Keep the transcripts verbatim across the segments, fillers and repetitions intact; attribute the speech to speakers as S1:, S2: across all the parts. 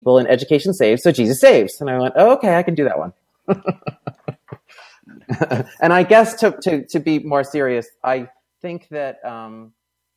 S1: people in education saves, so Jesus saves. And I went, oh, okay, I can do that one. And I guess to, to, to be more serious, I think that... Um,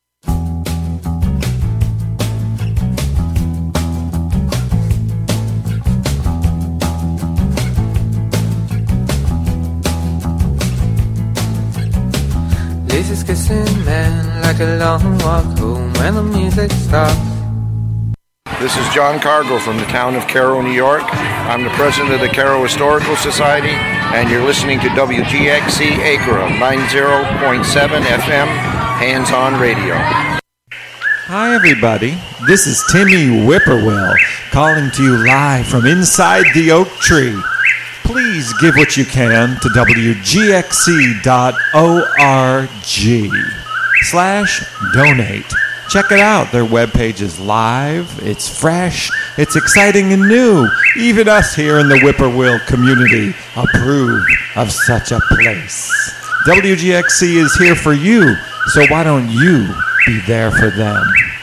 S2: Faces kissing man like a long walk home when the music stops.
S3: This is John Cargo from the town of Cairo, New York. I'm the president of the Cairo Historical Society, and you're listening to W G X C Acra ninety point seven F M, hands-on radio.
S4: Hi, everybody. This is Timmy Whippoorwill calling to you live from inside the oak tree. Please give what you can to W G X C dot org slash donate. Check it out. Their webpage is live, it's fresh, it's exciting and new. Even us here in the Whippoorwill community approve of such a place. W G X C is here for you, so why don't you be there for them?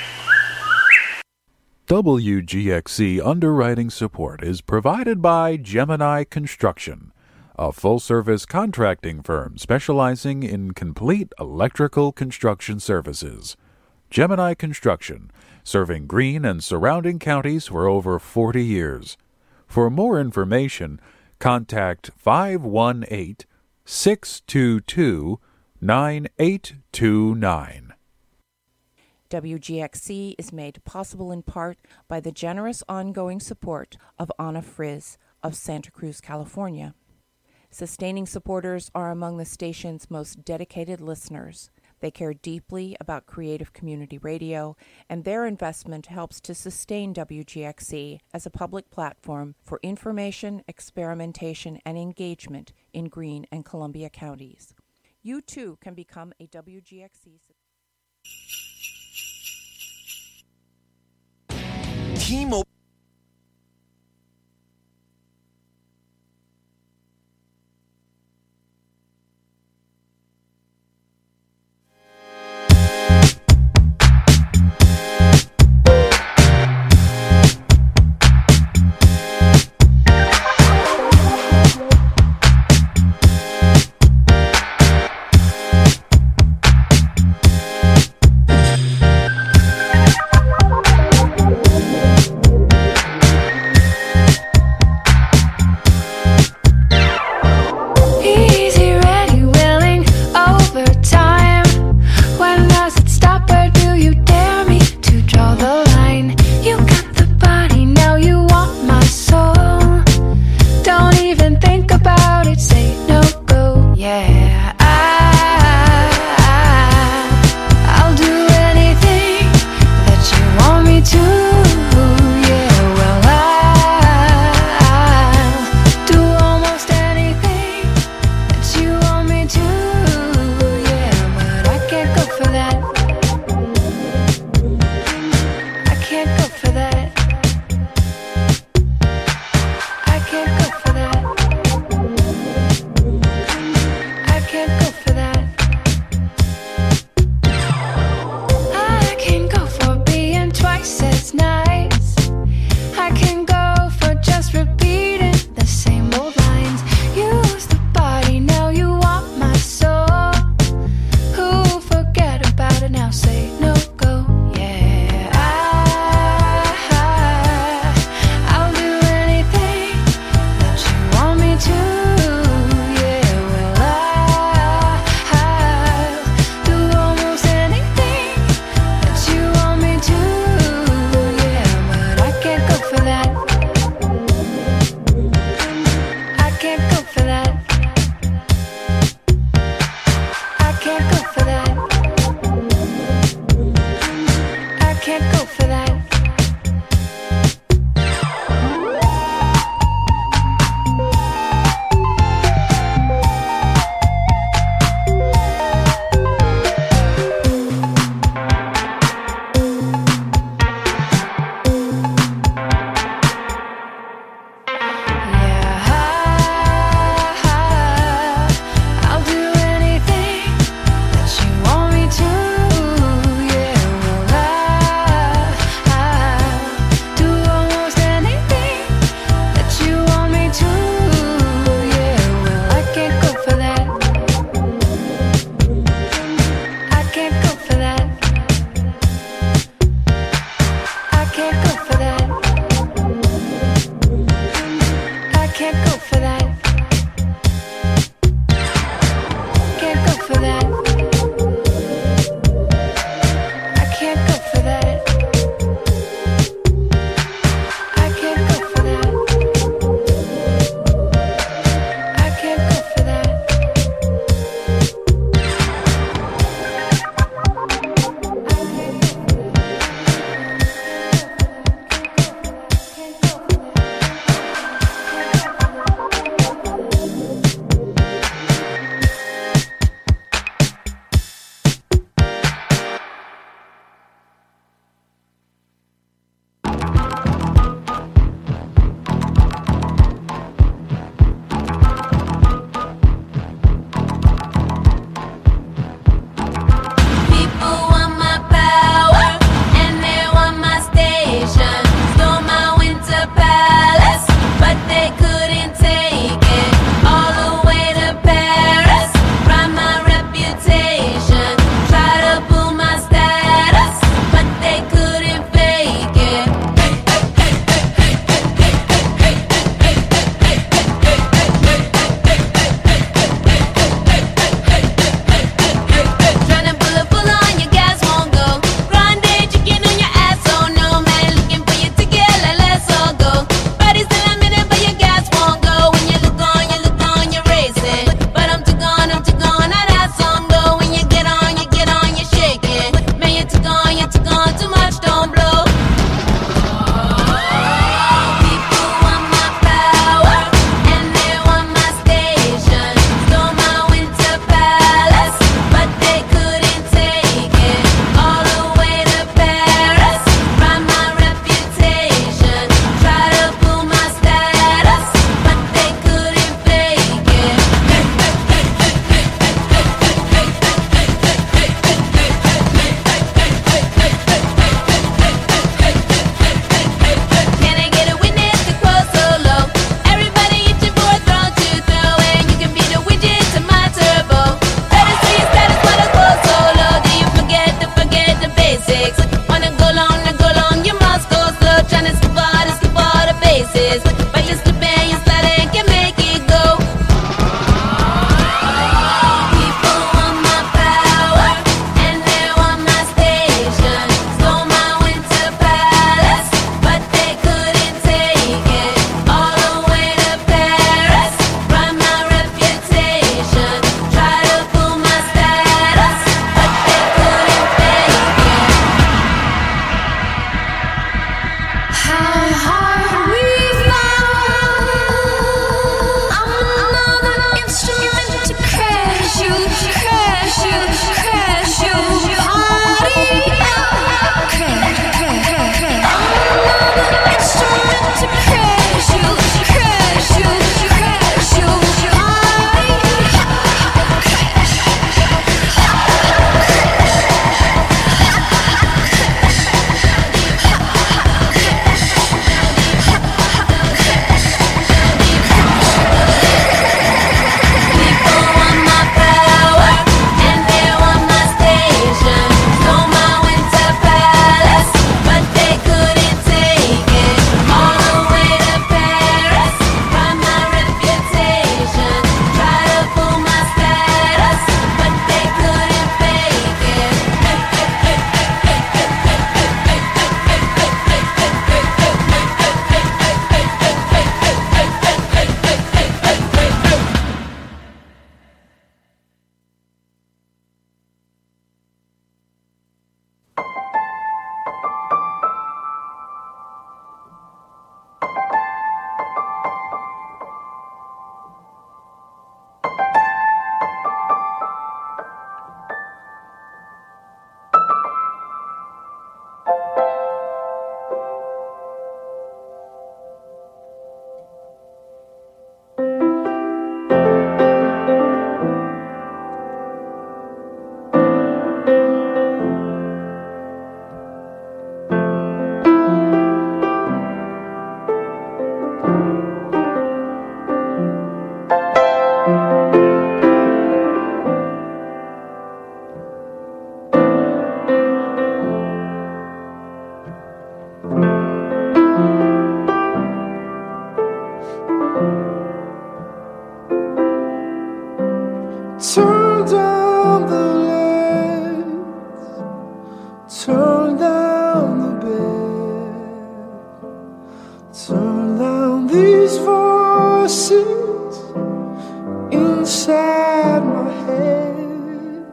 S5: W G X C underwriting support is provided by Gemini Construction, a full-service contracting firm specializing in complete electrical construction services. Gemini Construction, serving Greene and surrounding counties for over forty years. For more information, contact five one eight, six two two, nine eight two nine.
S6: W G X C is made possible in part by the generous ongoing support of Anna Frizz of Santa Cruz, California. Sustaining supporters are among the station's most dedicated listeners. They care deeply about creative community radio, and their investment helps to sustain W G X C as a public platform for information, experimentation, and engagement in Greene and Columbia counties. You too can become a W G X C supporter.
S7: T-Mobile. Turn down these voices inside my head.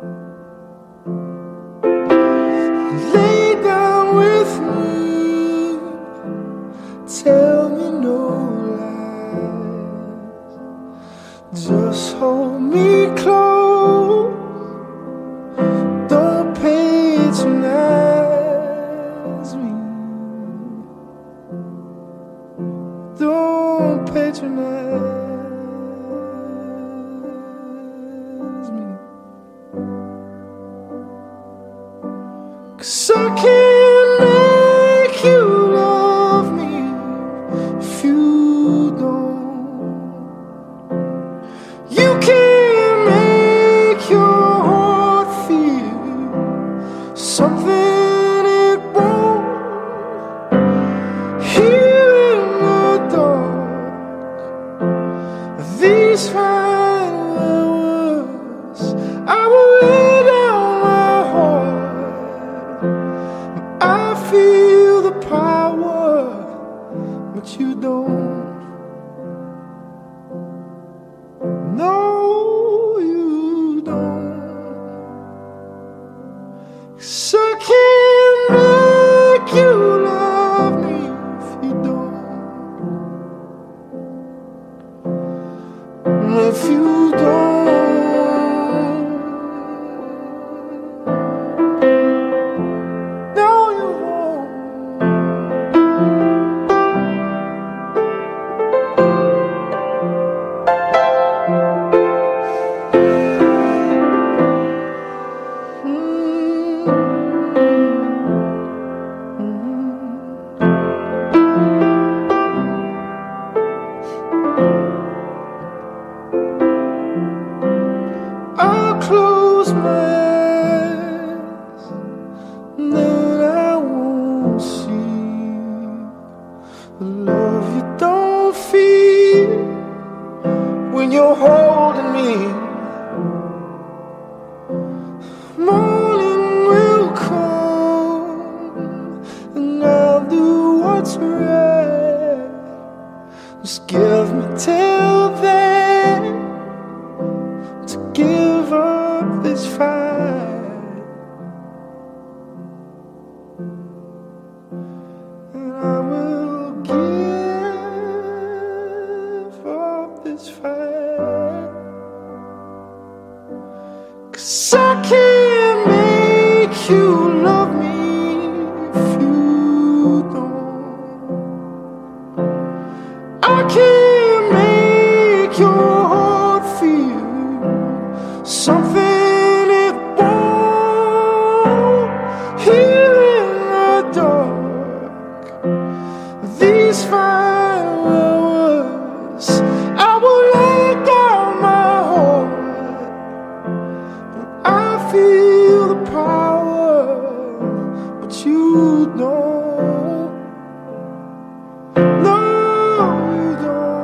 S7: Lay down with me, tell me no lies. Just hold me close, don't patronize me. Don't patronize me. 'Cause I can't make you love me if you don't. You can't make your heart feel something it won't. Here in the dark, these final words, I will lay down my heart. I feel the power, but you don't. No, you don't. 'Cause I can't make you love me if you don't. If you don't, no, you won't. I'll close my eyes, and then I won't see the love you don't feel when you're holding me. Morning will come, and I'll do what's right. Just give me till then to give up this fight, and I will give up this fight. 'Cause I can't make you love me if you don't. I can't make your heart feel something it won't. Here in the dark, these final words, I will lay down my heart. I feel the power, but you don't. No, you don't.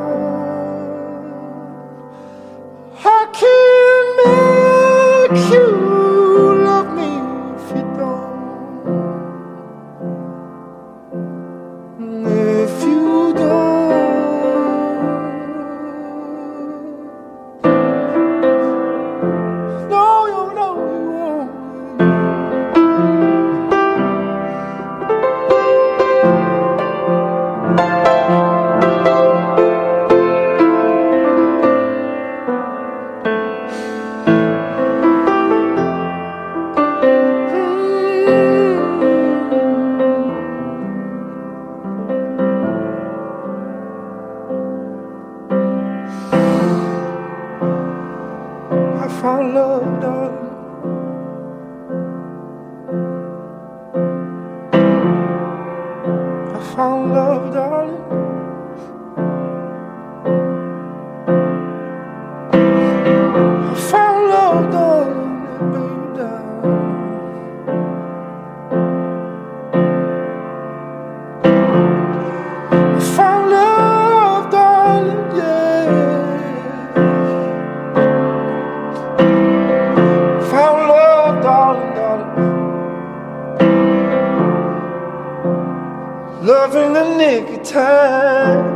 S7: time.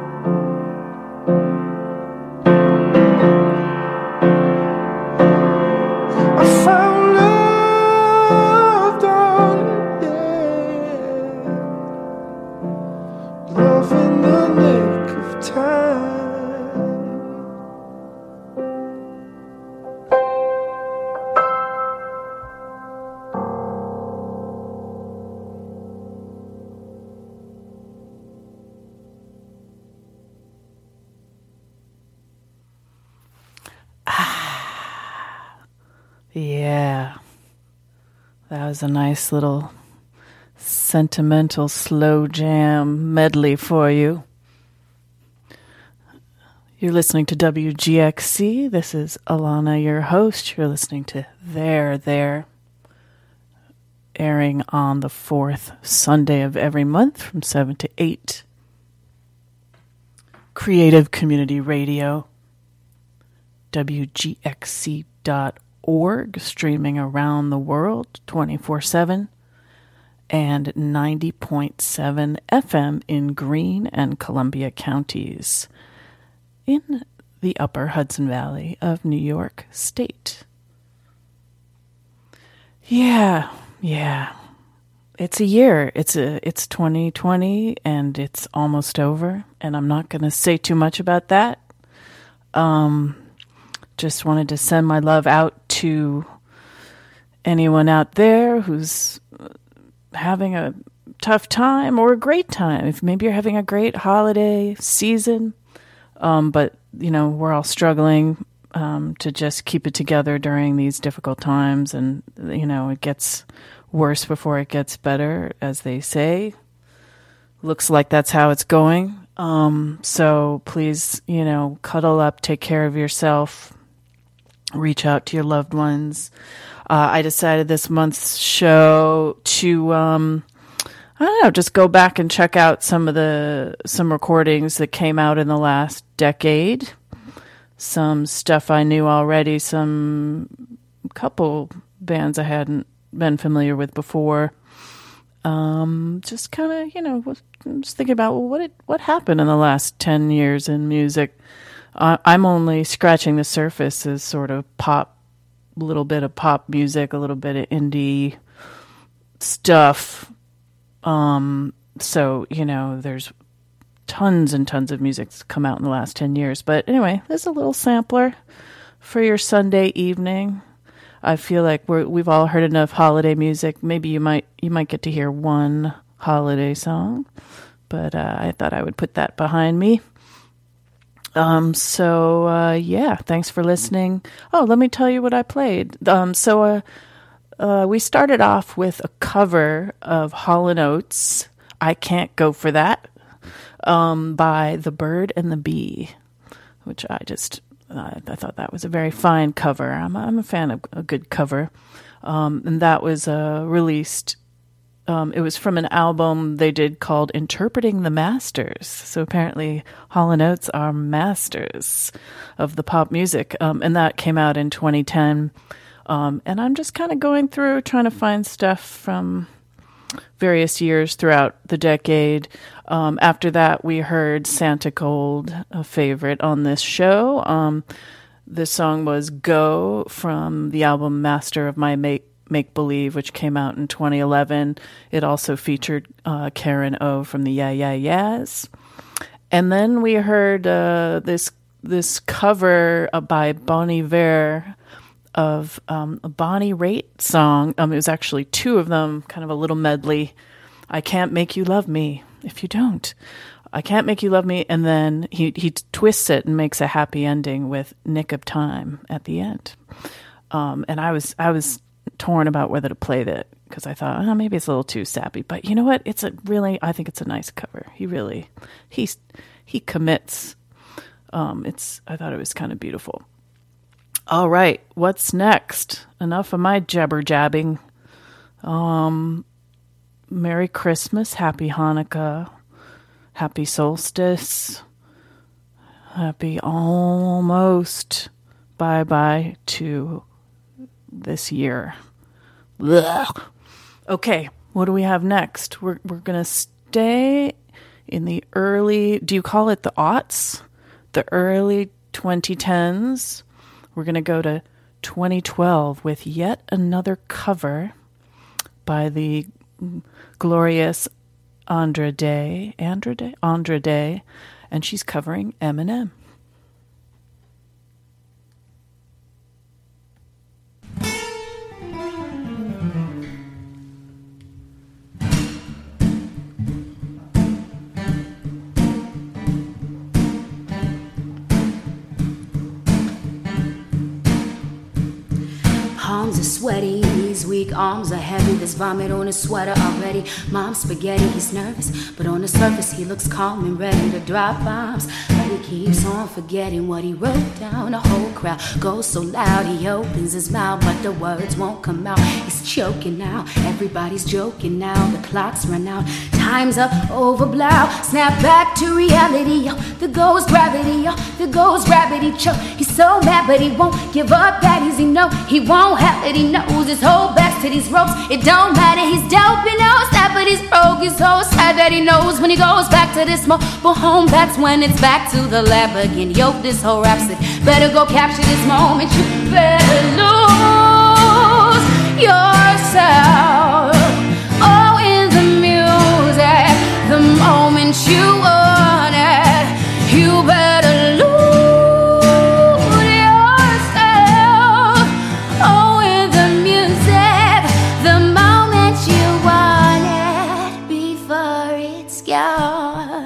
S7: I found love, darling, yeah. Love in the nick of time.
S8: Yeah, that was a nice little sentimental slow jam medley for you. You're listening to W G X C. This is Alana, your host. You're listening to There, There, airing on the fourth Sunday of every month from seven to eight. Creative Community Radio, W G X C dot org, streaming around the world twenty-four seven, and ninety point seven F M in Greene and Columbia counties in the upper Hudson Valley of New York State. Yeah, yeah. It's a year. It's a it's twenty twenty and it's almost over, and I'm not going to say too much about that. Um Just wanted to send my love out to anyone out there who's having a tough time or a great time. If maybe you're having a great holiday season, um, but you know we're all struggling um, to just keep it together during these difficult times, and you know it gets worse before it gets better, as they say. Looks like that's how it's going. Um, so please, you know, cuddle up, take care of yourself. Reach out to your loved ones. Uh, I decided this month's show to, um, I don't know, just go back and check out some of the, some recordings that came out in the last decade. Some stuff I knew already, some couple bands I hadn't been familiar with before. Um, just kind of, you know, was, just thinking about, well, what did, what happened in the last ten years in music? Uh, I'm only scratching the surface as sort of pop, a little bit of pop music, a little bit of indie stuff. Um, so, you know, there's tons and tons of music that's come out in the last ten years. But anyway, there's a little sampler for your Sunday evening. I feel like we're, we've all heard enough holiday music. Maybe you might you might get to hear one holiday song, but uh, I thought I would put that behind me. Um, so, uh, yeah, thanks for listening. Oh, let me tell you what I played. Um, so, uh, uh, we started off with a cover of Hall and Oates, I Can't Go For That, um, by The Bird and the Bee, which I just, uh, I thought that was a very fine cover. I'm, I'm a fan of a good cover. Um, and that was, uh, released Um, it was from an album they did called Interpreting the Masters. So apparently Hall and Oates are masters of the pop music. Um, and that came out in twenty ten. Um, and I'm just kind of going through trying to find stuff from various years throughout the decade. Um, after that, we heard Santa Cold, a favorite on this show. Um, the song was Go from the album Master of My Make. Make Believe, which came out in twenty eleven. It also featured uh, Karen O from the Yeah Yeah Yeahs. And then we heard uh, this this cover uh, by Bon Iver of um, a Bonnie Raitt song. Um, it was actually two of them, kind of a little medley. I Can't Make You Love Me If You Don't. I Can't Make You Love Me. And then he, he twists it and makes a happy ending with Nick of Time at the end. Um, and I was I was... torn about whether to play that because I thought, oh, maybe it's a little too sappy. But you know what? It's a really, I think it's a nice cover. He really, he's he commits. Um, it's. I thought it was kind of beautiful. All right, what's next? Enough of my jabber jabbing. Um, Merry Christmas, Happy Hanukkah, Happy Solstice, Happy almost bye bye to this year. Ugh. Okay, what do we have next? We're we're gonna stay in the early, do you call it the aughts? The early twenty tens. We're going to go to twenty twelve with yet another cover by the glorious Andra Day, Andra Day, Andra Day, and she's covering Eminem.
S9: Palms are sweaty, his weak arms are heavy. There's vomit on his sweater already. Mom's spaghetti, he's nervous, but on the surface he looks calm and ready to drop bombs. But he keeps on forgetting what he wrote down. The whole crowd goes so loud, he opens his mouth, but the words won't come out. He's choking now, everybody's joking now. The clock's run out, time's up, over blow. Snap back to reality, yo. There goes gravity, yo. There goes gravity, choke. He's so mad, but he won't give up that easy. No, he won't have it. He knows his whole back to these ropes. It don't matter, he's dope, he knows that, but he's broke. He's so sad that he knows when he goes back to this mobile home, that's when it's back to the lab again. Yo, this whole rhapsody, better go capture this moment. You better lose yourself. Oh, in the music, the moment you want it, you better lose yourself. Oh, in the music, the moment you want it, before it's gone.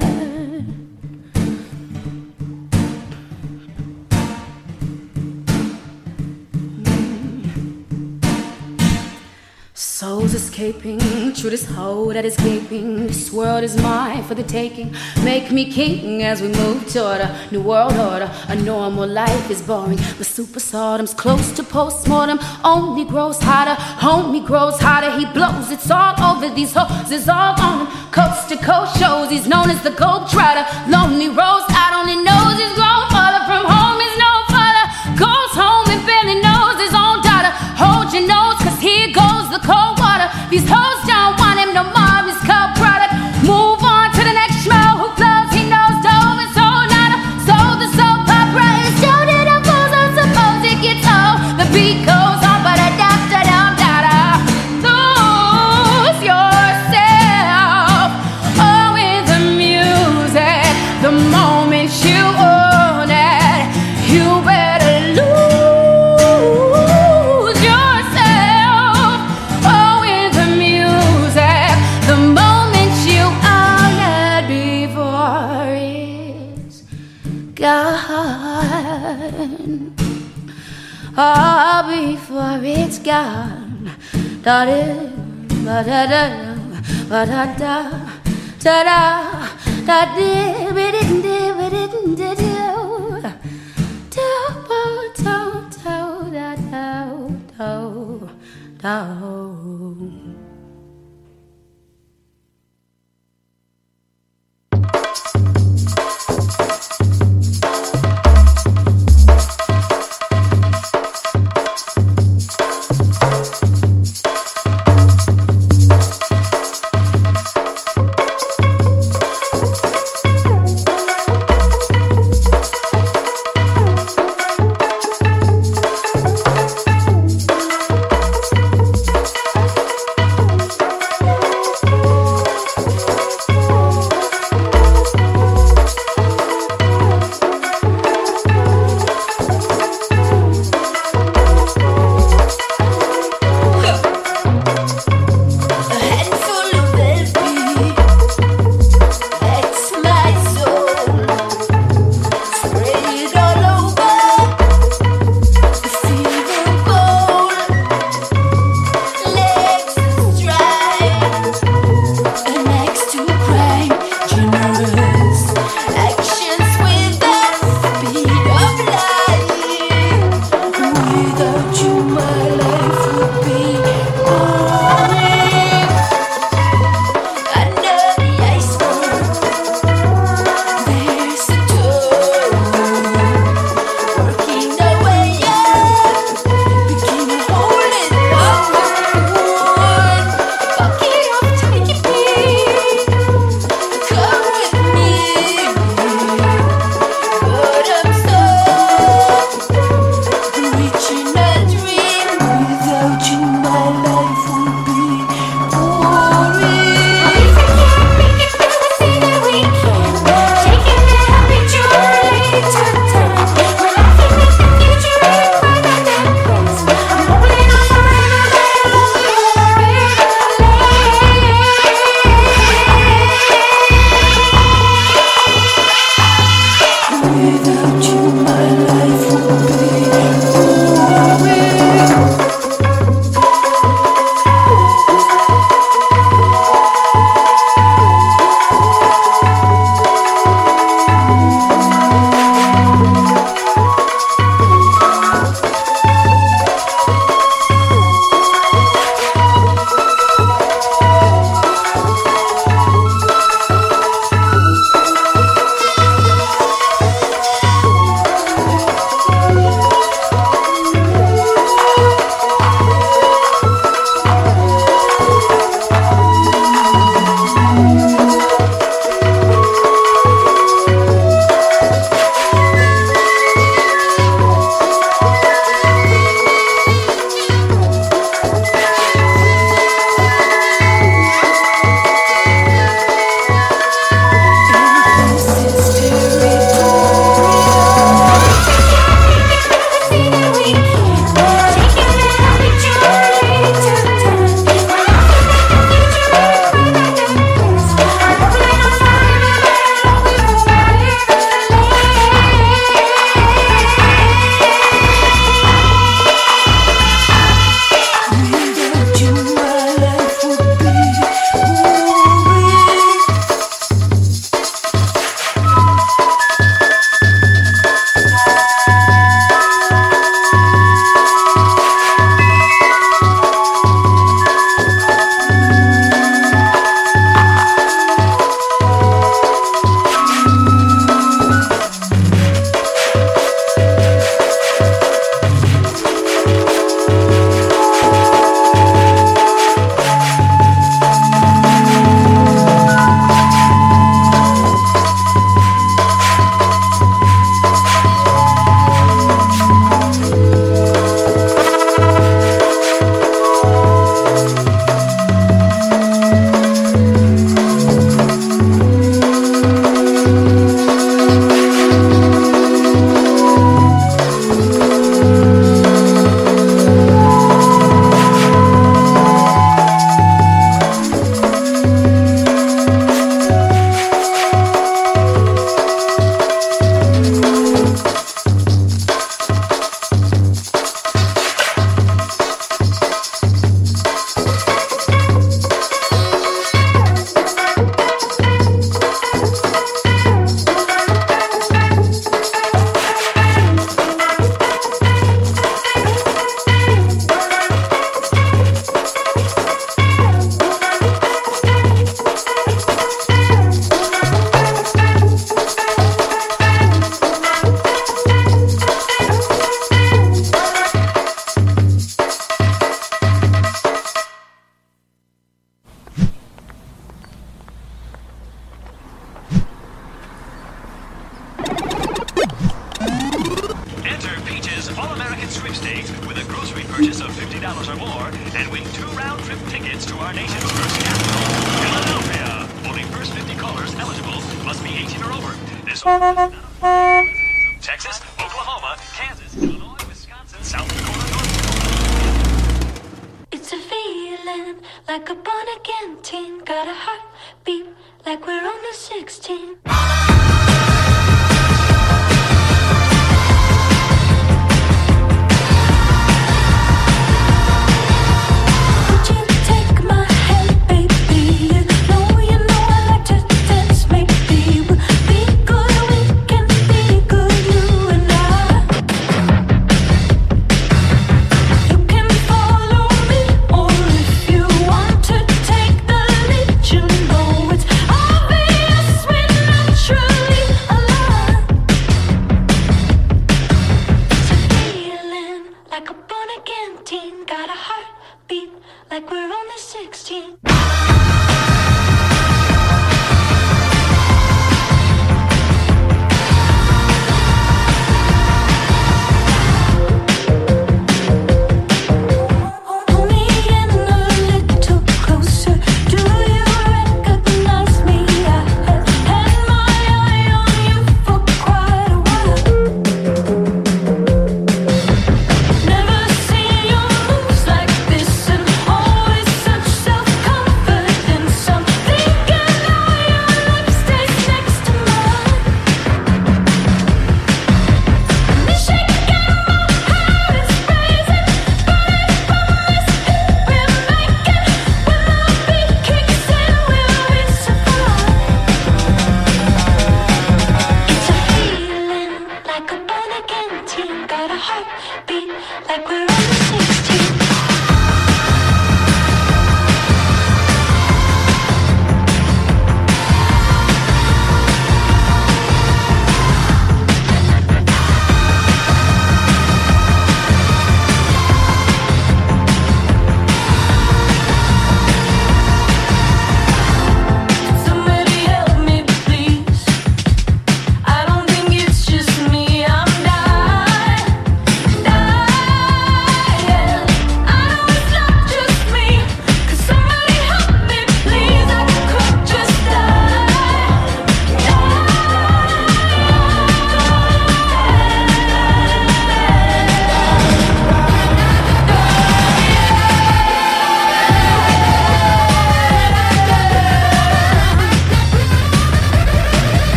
S9: Souls escaping through this hole that is gaping. This world is mine for the taking. Make me king as we move toward a new world order. A normal life is boring, but superstardom's close to postmortem. Only grows hotter, homie grows hotter. He blows, it's all over these hoes, it's all on him. Coast to coast shows, he's known as the Globe Trotter. Lonely rose, I only knows he's grown farther from home. He's no father, goes home and barely knows his own daughter. Hold your nose, cause here goes the cold water. These hoes don't want him no more, his co-product. Move on to the next schmo who flows, he knows dove and soul nada. So the soap opera is shown in a fools, I suppose it gets old. The beat goes on, but a da da da da da. Lose yourself, oh, in the music, the moment you own it, you better lose yourself. Oh, in the music, the moment you own it, before it's gone. Oh, before it's gone. Da da da da da da da da da da da da.
S10: Tuesday with a grocery purchase of fifty dollars or more and win two round-trip tickets to our nation's first capital, Philadelphia. Only first fifty callers eligible must be eighteen or over. This offer is not available to residents of Texas, Oklahoma, Kansas, Illinois, Wisconsin, South Dakota, North Dakota.
S11: It's a feeling like a born-again teen. Got a heartbeat like we're only sixteen. True.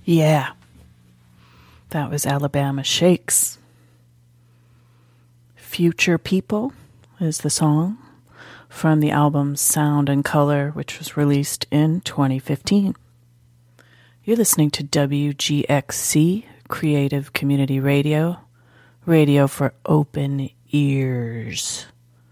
S8: Yeah. That was Alabama Shakes. Future People is the song from the album Sound and Color, which was released in twenty fifteen. You're listening to W G X C, Creative Community Radio, radio for open ears.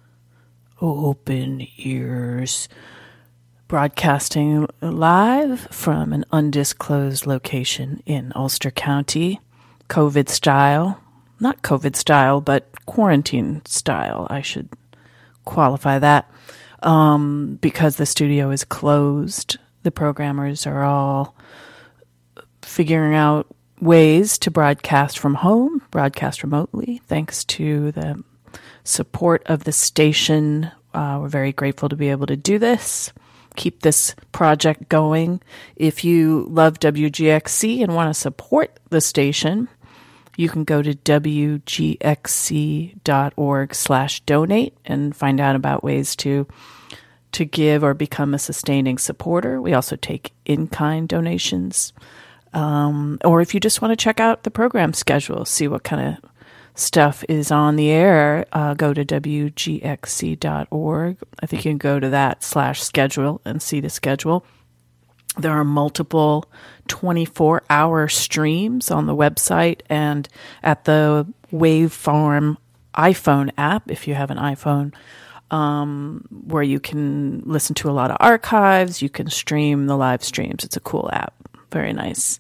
S8: Open ears. Broadcasting live from an undisclosed location in Ulster County, COVID style. Not COVID style, but quarantine style, I should qualify that, um, because the studio is closed. The programmers are all figuring out ways to broadcast from home, broadcast remotely, thanks to the support of the station. Uh, we're very grateful to be able to do this, keep this project going. If you love W G X C and want to support the station, you can go to W G X C dot org slash donate and find out about ways to to give or become a sustaining supporter. We also take in-kind donations. Um, or if you just want to check out the program schedule, see what kind of stuff is on the air, uh, go to W G X C dot org. I think you can go to that slash schedule and see the schedule. There are multiple twenty-four hour streams on the website and at the Waveform iPhone app, if you have an iPhone, um, where you can listen to a lot of archives. You can stream the live streams. It's a cool app. Very nice.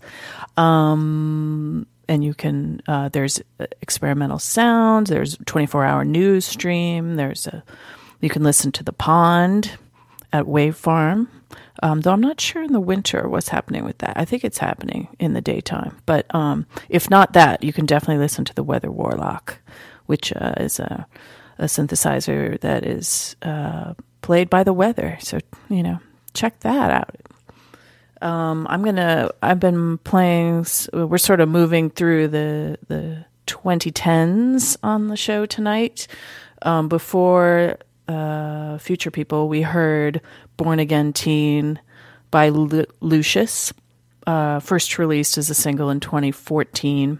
S8: Um, and you can, uh, there's experimental sounds. There's twenty-four hour news stream. There's a, you can listen to The Pond at Waveform. Um, though I'm not sure in the winter what's happening with that. I think it's happening in the daytime. But um, if not that, you can definitely listen to the Weather Warlock, which uh, is a, a synthesizer that is uh, played by the weather. So, you know, check that out. Um, I'm going to, I've been playing, we're sort of moving through the, the twenty tens on the show tonight. Um, before uh, Future People, we heard Born Again Teen by Lu- Lucius, uh, first released as a single in twenty fourteen.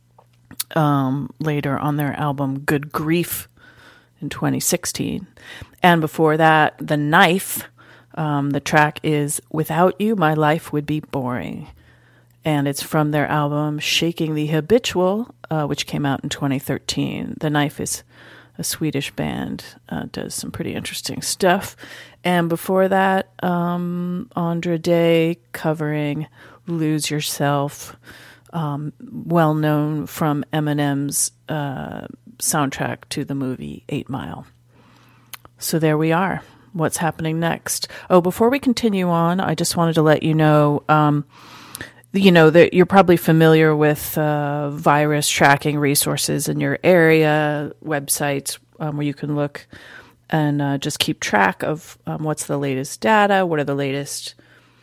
S8: Um, later on their album Good Grief in twenty sixteen. And before that, The Knife. Um, the track is Without You, My Life Would Be Boring. And it's from their album Shaking the Habitual, uh, which came out in twenty thirteen. The Knife is a Swedish band, uh, does some pretty interesting stuff. And before that, um, Andra Day covering Lose Yourself, um, well known from Eminem's uh, soundtrack to the movie Eight Mile. So there we are. What's happening next? Oh, before we continue on, I just wanted to let you know, um, you know, that you're probably familiar with uh, virus tracking resources in your area, websites um, where you can look and uh, just keep track of um, what's the latest data, what are the latest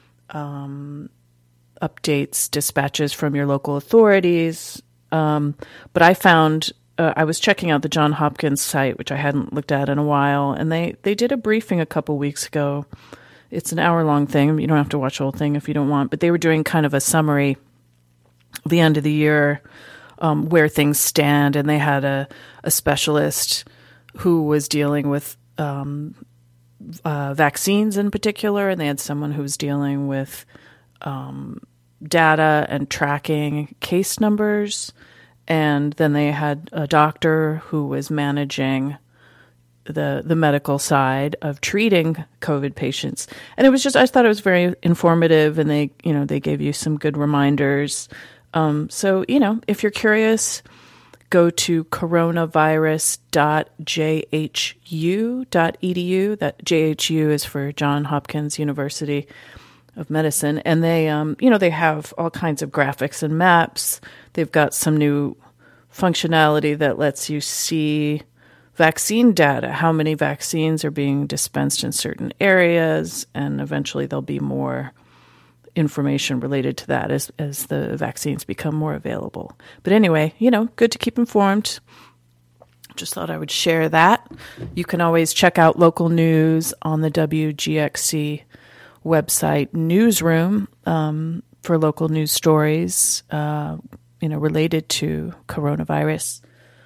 S8: um, updates, dispatches from your local authorities. Um, but I found... Uh, I was checking out the Johns Hopkins site, which I hadn't looked at in a while, and they, they did a briefing a couple weeks ago. It's an hour-long thing. You don't have to watch the whole thing if you don't want, but they were doing kind of a summary the end of the year, um, where things stand, and they had a, a specialist who was dealing with um, uh, vaccines in particular, and they had someone who was dealing with um, data and tracking case numbers. And then they had a doctor who was managing the the medical side of treating COVID patients. And it was just, I thought it was very informative, and they, you know, they gave you some good reminders. Um, so, you know, if you're curious, go to coronavirus dot j h u dot e d u. That J H U is for Johns Hopkins University of Medicine. And they, um, you know, they have all kinds of graphics and maps. They've got some new functionality that lets you see vaccine data, how many vaccines are being dispensed in certain areas, and eventually there'll be more information related to that as, as the vaccines become more available. But anyway, you know, good to keep informed. Just thought I would share that. You can always check out local news on the W G X C website newsroom. Um, for local news stories, uh, you know, related to coronavirus.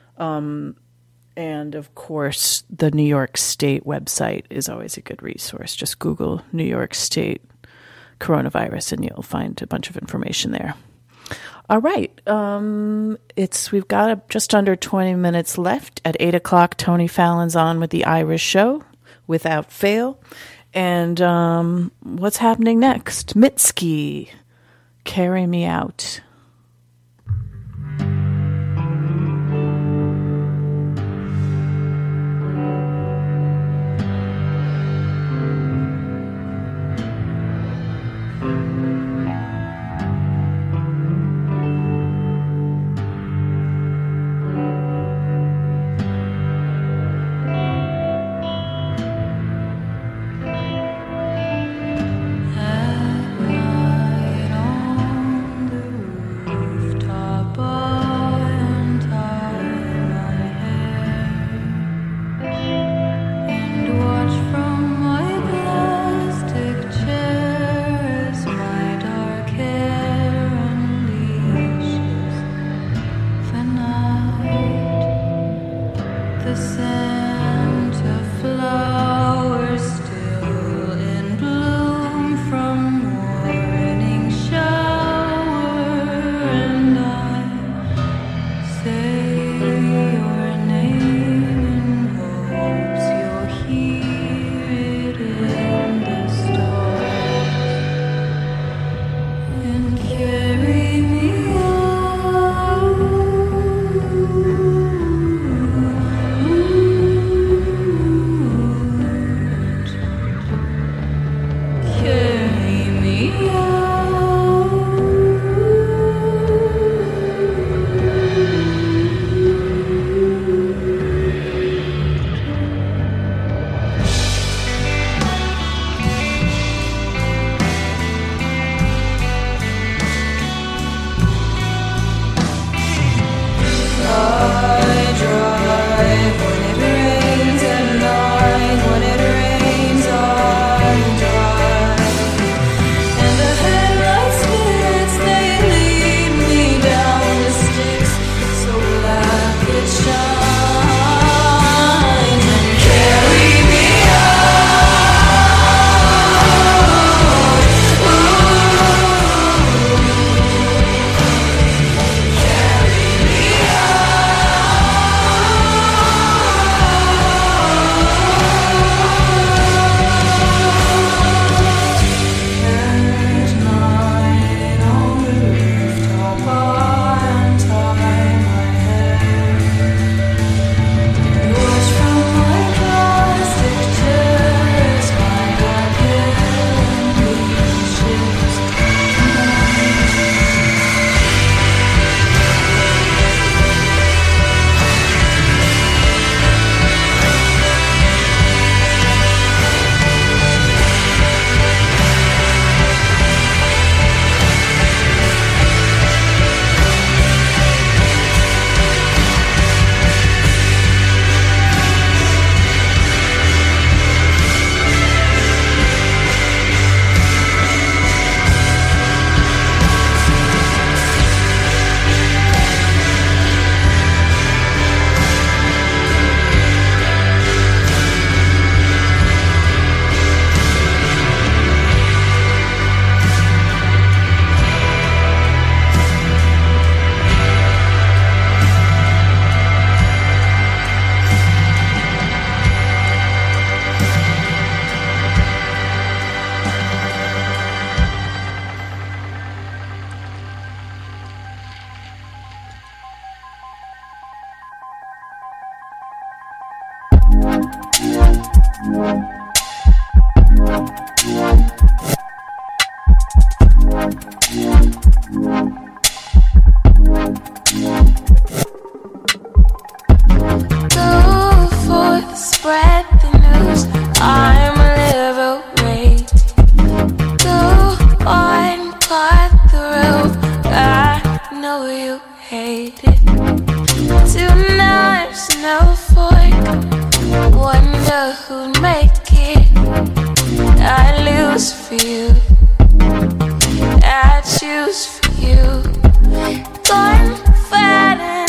S8: Um, and of course, the New York State website is always a good resource. Just Google New York State coronavirus and you'll find a bunch of information there. All right. Um, it's we've got a, just under twenty minutes left. At eight o'clock, Tony Fallon's on with the Irish Show, without fail. And um, what's happening next? Mitski, Carry Me Out.
S12: I lose for you. I choose for you. Gone fighting,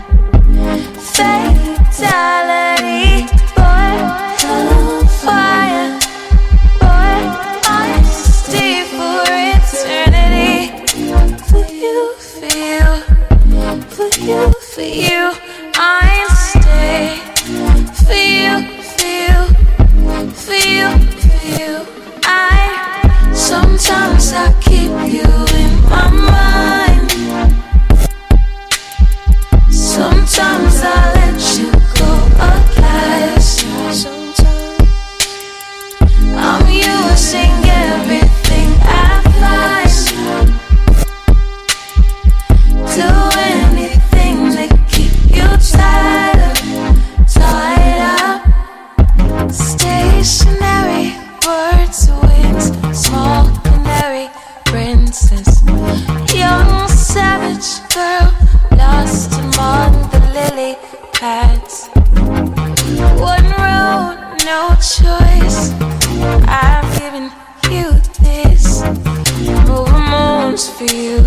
S12: fatality. Boy, fire. Boy, I stay for eternity. For you, for you, for you, for you, I stay. For you, for you, for you, for you, I. Sometimes I keep you in my mind. Sometimes I let you go at last. Sometimes I'm using everything I find. Do anything to keep you tied up, tied up. Stationary words, winds, small canary princess. Young savage girl lost among the lily pads. One road, no choice. I've given you this. Over moons for you.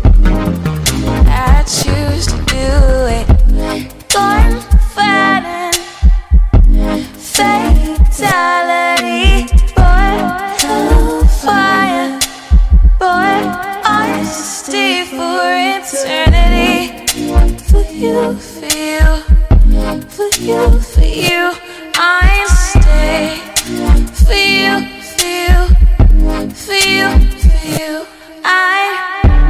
S12: I choose to do it. Gone fighting, fatality. Boy, fire. Boy, I stay for eternity. For you, for you, for you, for you, I stay. For you, for you, for you, for you, I.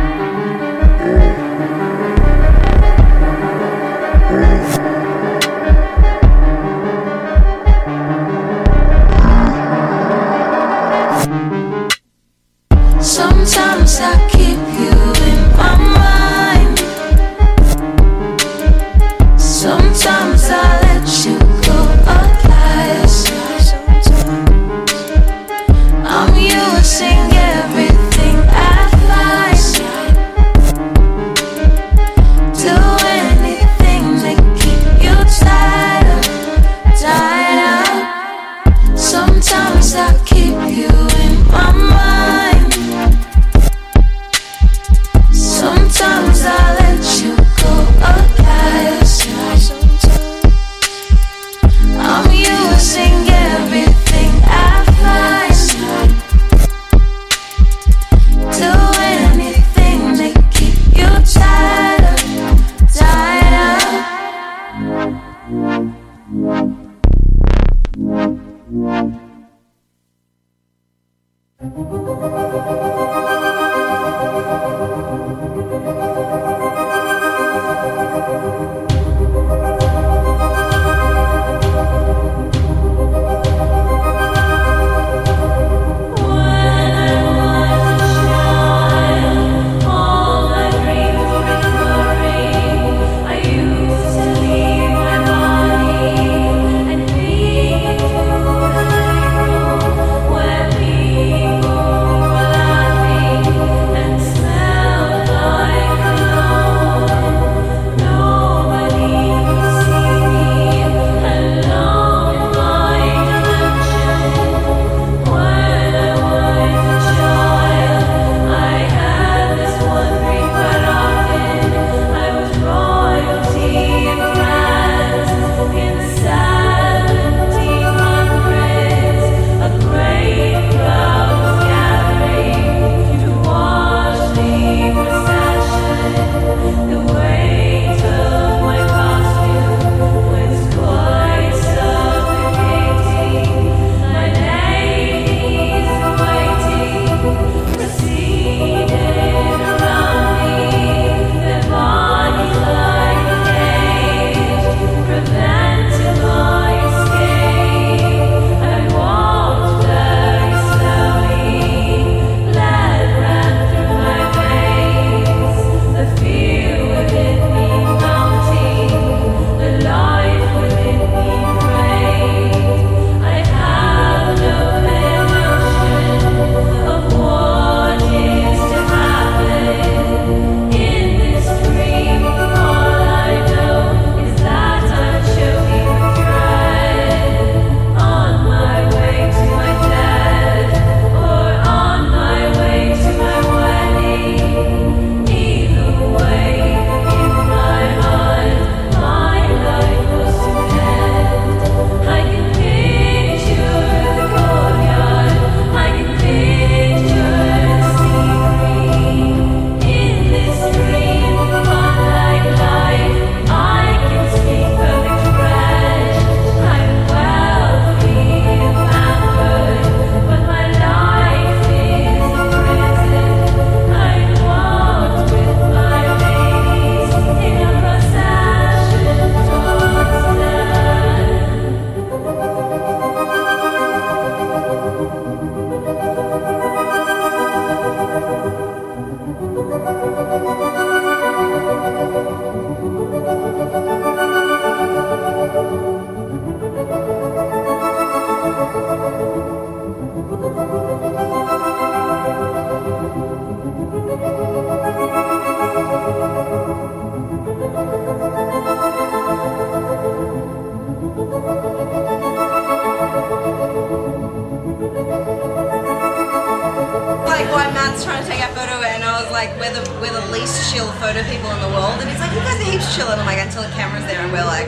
S13: least chill photo people in the world, and he's like, you guys are heaps chill, and I'm like, until the camera's there, and we're like.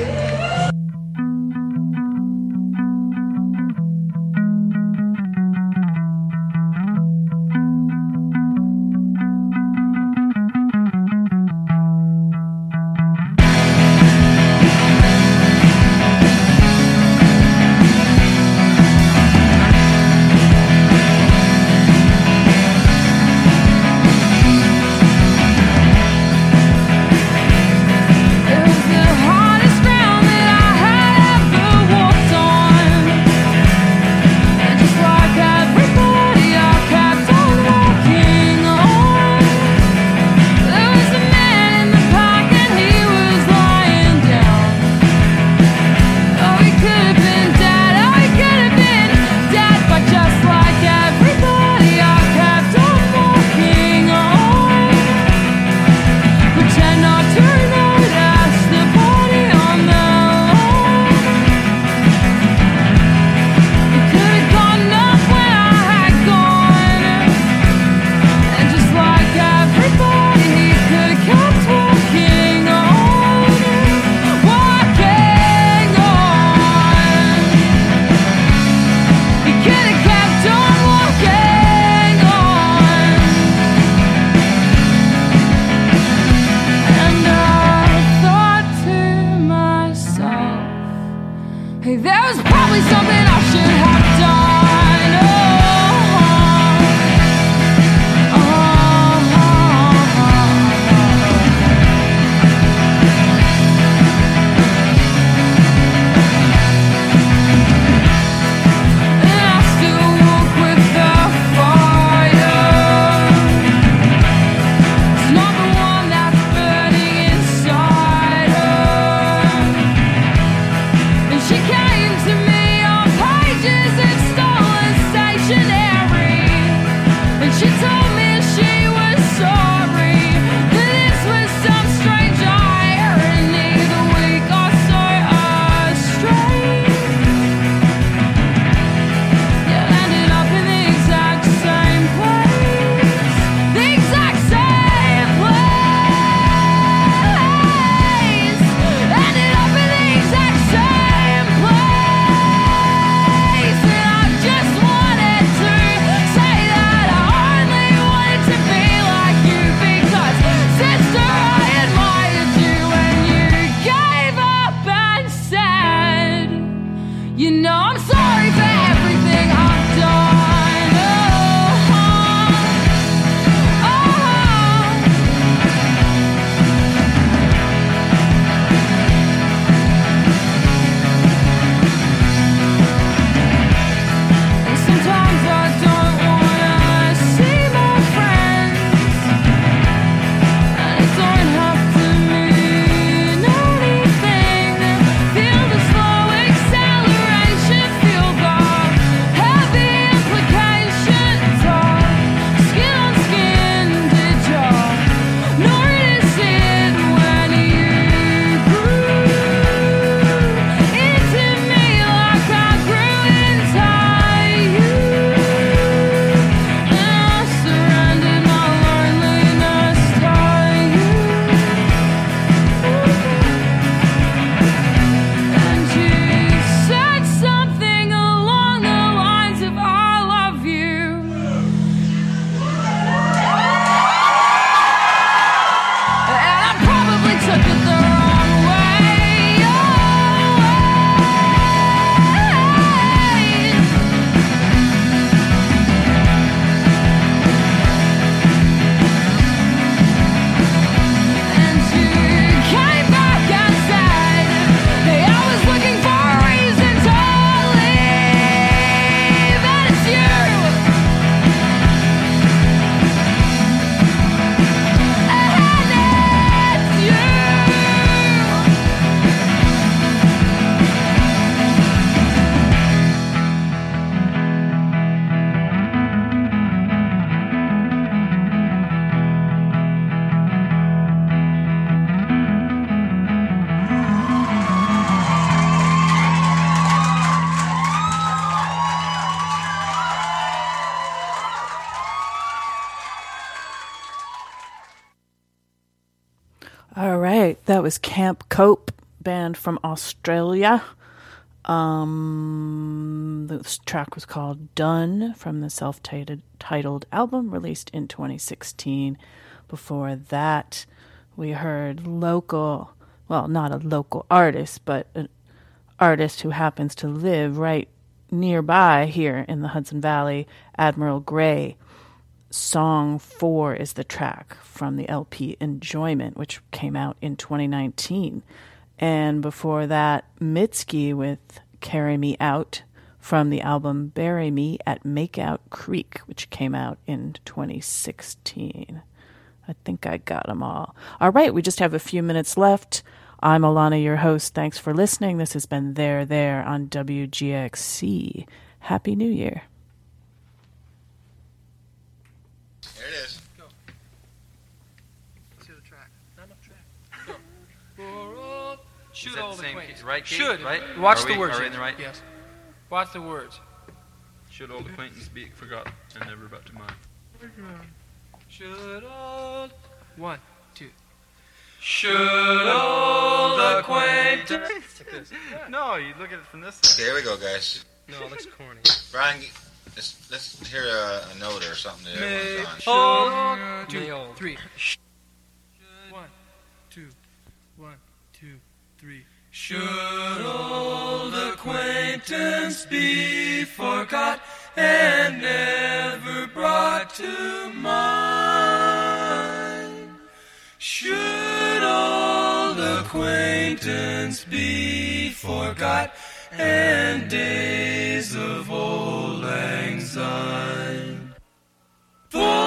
S12: It was the hardest ground
S8: That was Camp Cope, band from Australia. Um, this track was called Done from the self-titled album released in twenty sixteen. Before that, we heard local, well, not a local artist, but an artist who happens to live right nearby here in the Hudson Valley, Admiral Gray. Song four is the track from the L P Enjoyment, which came out in twenty nineteen. And before that, Mitski with Carry Me Out from the album Bury Me at Makeout Creek, which came out in twenty sixteen. I think I got them all. All right, we just have a few minutes left. I'm Alana, your host. Thanks for listening. This has been There, There on W G X C. Happy New Year.
S14: There it is.
S15: Go. Let's hear the track. Not enough track. Go. For all, shoot
S14: Is that
S15: all
S14: the
S15: the
S14: same
S15: acquaintance.
S14: key- right key,
S15: Should.
S14: right?
S15: Watch
S14: Are
S15: the
S14: we-
S15: words.
S14: are we in the right-
S15: Yes. Watch the words.
S16: Should old acquaintance be forgot and never brought to mind?
S15: Should old. One, two.
S16: Should old acquaintance. Like this. No, you look at it from this side.
S14: Okay, here we go, guys.
S15: No, it looks corny.
S14: Brian, let's, let's hear a, a note or something that everyone's on.
S15: One, two, three. One, two, one, two, three.
S7: Should old acquaintance be forgot and never brought to mind? Should old acquaintance be forgot and days of old lang syne? For